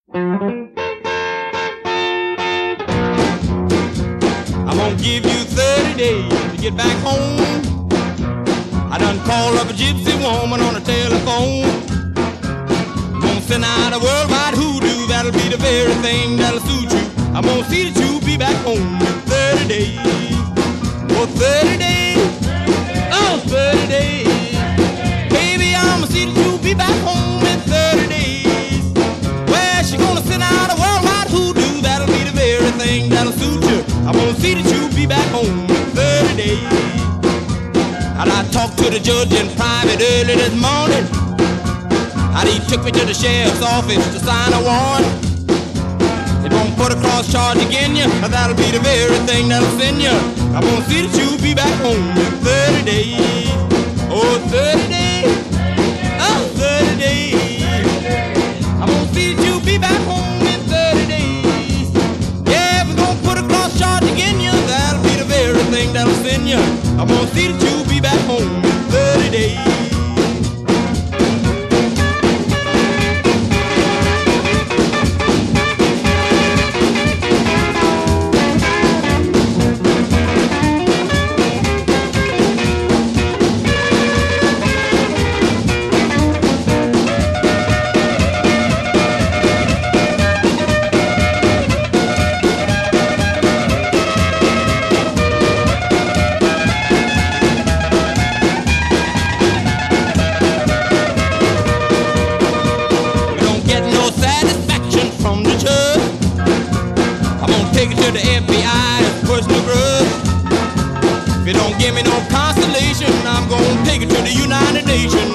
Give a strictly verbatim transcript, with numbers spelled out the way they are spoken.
I'm gonna give you thirty days to get back home. I done called up a gypsy woman on the telephone. I'm gonna send out a worldwide hoodoo. That'll be the very thing that'll suit you. I'm gonna see that you be back home in thirty days. Oh, thirty days. Oh, thirty days. Baby, I'm gonna see that you be back home in thirty days. Well, she gonna send out a worldwide hoodoo. That'll be the very thing that'll suit you. I'm gonna see that you be back home in thirty days. And I talked to the judge in private early this morning. And he took me to the sheriff's office to sign a warrant. They gonna put a cross charge against you, but that'll be the very thing that'll send you. I'm gonna see that you be back home in thirty days. Oh, thirty days. Oh, thirty days. I'm gonna see that you be back home in thirty days. Yeah, we're gonna put a cross charge against you. That'll be the very thing that'll send you. I'm gonna see that you be back home in thirty days. To the F B I as personal grudge. If you don't give me no consolation, I'm gonna take it to the United Nations.